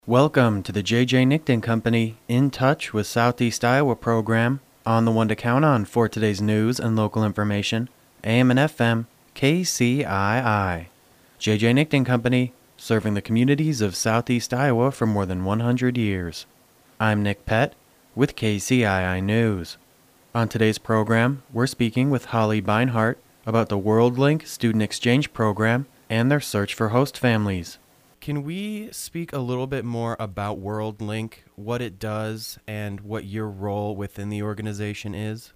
Welcome to the J.J. Nickton Company In Touch with Southeast Iowa program on the one to count on for today's news and local information, AM and FM, KCII. J.J. Nickton Company, serving the communities of Southeast Iowa for more than 100 years. I'm Nick Pett with KCII News. On today's program, we're speaking with Holly Beinhart about the WorldLink Student Exchange Program and their search for host families. Can we speak a little bit more about WorldLink, what it does, and what your role within the organization is?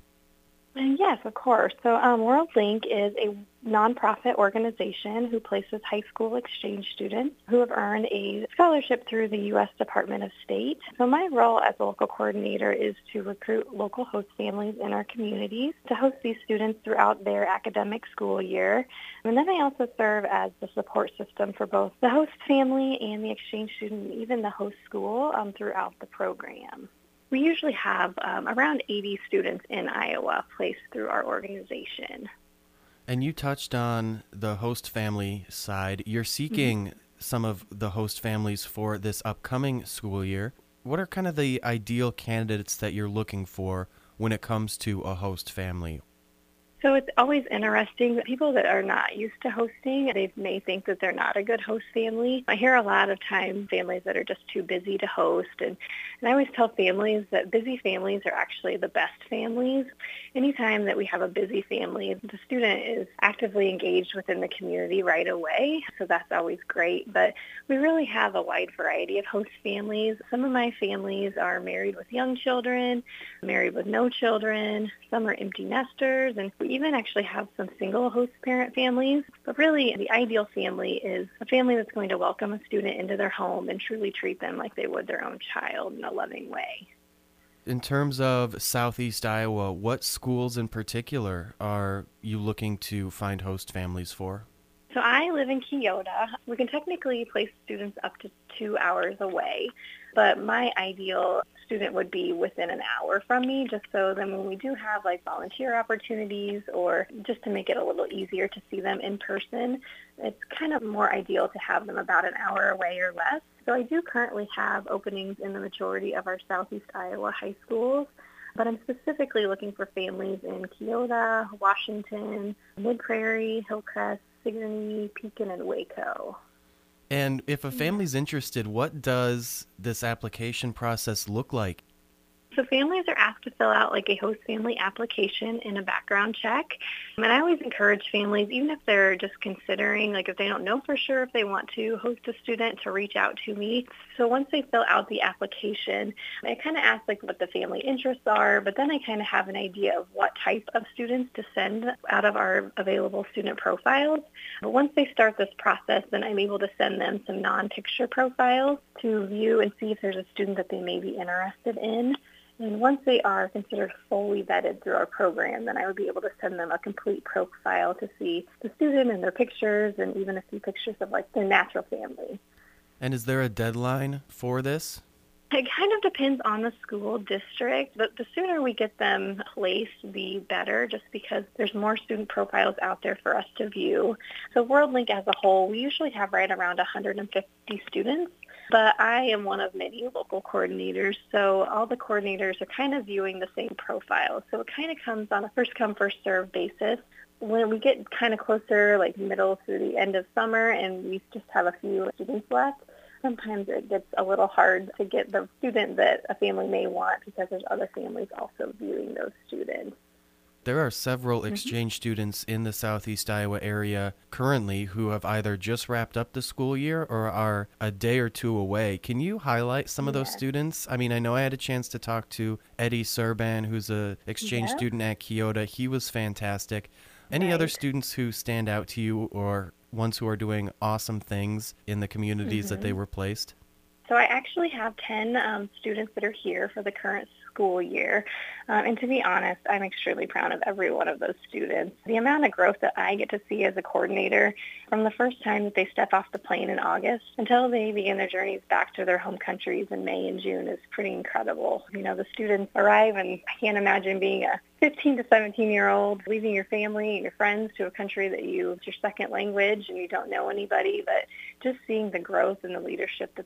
Yes, of course. So WorldLink is a nonprofit organization who places high school exchange students who have earned a scholarship through the U.S. Department of State. So my role as a local coordinator is to recruit local host families in our communities to host these students throughout their academic school year. And then I also serve as the support system for both the host family and the exchange student, and even the host school throughout the program. We usually have around 80 students in Iowa placed through our organization. And you touched on the host family side. You're seeking some of the host families for this upcoming school year. What are kind of the ideal candidates that you're looking for when it comes to a host family? So it's always interesting. People that are not used to hosting, they may think that they're not a good host family. I hear a lot of times families that are just too busy to host. And I always tell families that busy families are actually the best families. Anytime that we have a busy family, the student is actively engaged within the community right away. So that's always great. But we really have a wide variety of host families. Some of my families are married with young children, married with no children. Some are empty nesters, and we even actually have some single host parent families. But really, the ideal family is a family that's going to welcome a student into their home and truly treat them like they would their own child in a loving way. In terms of Southeast Iowa, what schools in particular are you looking to find host families for? So I live in Keota. We can technically place students up to 2 hours away, but my ideal student would be within an hour from me, just so then when we do have like volunteer opportunities or just to make it a little easier to see them in person, it's kind of more ideal to have them about an hour away or less. So I do currently have openings in the majority of our Southeast Iowa high schools, but I'm specifically looking for families in Keota, Washington, Mid-Prairie, Hillcrest, Sigourney, Pekin, and Waco. And if a family's interested, what does this application process look like? So families are asked to fill out like a host family application and a background check. And I always encourage families, even if they're just considering, like if they don't know for sure if they want to host a student, to reach out to me. So once they fill out the application, I kind of ask like what the family interests are, but then I kind of have an idea of what type of students to send out of our available student profiles. But once they start this process, then I'm able to send them some non-picture profiles to view and see if there's a student that they may be interested in. And once they are considered fully vetted through our program, then I would be able to send them a complete profile to see the student and their pictures and even a few pictures of like their natural family. And is there a deadline for this? It kind of depends on the school district, but the sooner we get them placed, the better, just because there's more student profiles out there for us to view. So WorldLink as a whole, we usually have right around 150 students. But I am one of many local coordinators, so all the coordinators are kind of viewing the same profile. So it kind of comes on a first-come, first-served basis. When we get kind of closer, like middle to the end of summer, and we just have a few students left, sometimes it gets a little hard to get the student that a family may want because there's other families also viewing those students. There are several exchange students in the Southeast Iowa area currently who have either just wrapped up the school year or are a day or two away. Can you highlight some of those students? I mean, I know I had a chance to talk to Eddie Serban, who's an exchange student at Keota. He was fantastic. Any other students who stand out to you or ones who are doing awesome things in the communities that they were placed? So I actually have 10 students that are here for the current school year. And to be honest, I'm extremely proud of every one of those students. The amount of growth that I get to see as a coordinator from the first time that they step off the plane in August until they begin their journeys back to their home countries in May and June is pretty incredible. You know, the students arrive, and I can't imagine being a 15 to 17-year-old, leaving your family and your friends to a country that it's your second language and you don't know anybody, but just seeing the growth and the leadership that those students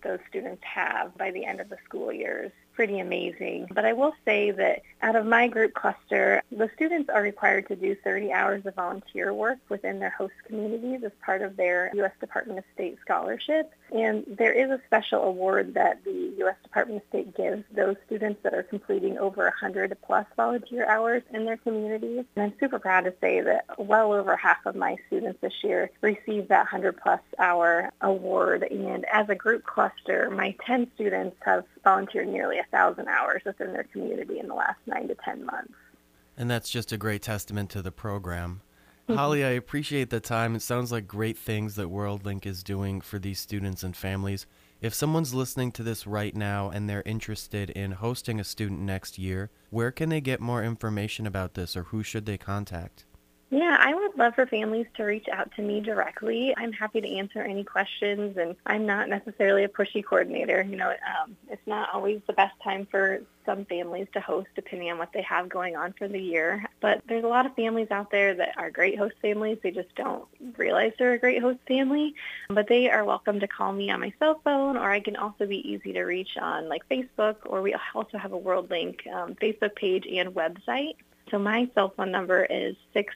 students have by the end of the school years. Pretty amazing. But I will say that out of my group cluster, the students are required to do 30 hours of volunteer work within their host communities as part of their U.S. Department of State scholarship. And there is a special award that the U.S. Department of State gives those students that are completing over 100 plus volunteer hours in their communities. And I'm super proud to say that well over half of my students this year received that 100 plus hour award. And as a group cluster, my 10 students have volunteered nearly 1,000 hours within their community in the last 9 to 10 months. And that's just a great testament to the program. Holly, I appreciate the time. It sounds like great things that WorldLink is doing for these students and families. If someone's listening to this right now and they're interested in hosting a student next year, where can they get more information about this, or who should they contact? Yeah, I would love for families to reach out to me directly. I'm happy to answer any questions, and I'm not necessarily a pushy coordinator. It's not always the best time for some families to host depending on what they have going on for the year. But there's a lot of families out there that are great host families. They just don't realize they're a great host family. But they are welcome to call me on my cell phone, or I can also be easy to reach on like Facebook, or we also have a WorldLink Facebook page and website. So my cell phone number is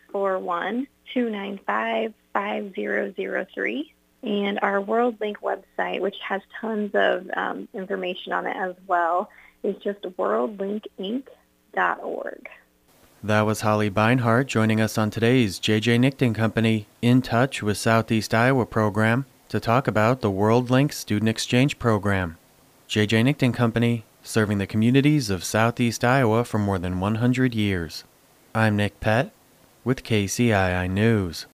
641-295-5003. And our WorldLink website, which has tons of information on it as well, is just worldlinkinc.org. That was Holly Beinhardt joining us on today's J.J. Nickton Company In Touch with Southeast Iowa program to talk about the WorldLink Student Exchange Program. J.J. Nickton Company, serving the communities of Southeast Iowa for more than 100 years. I'm Nick Pett with KCII News.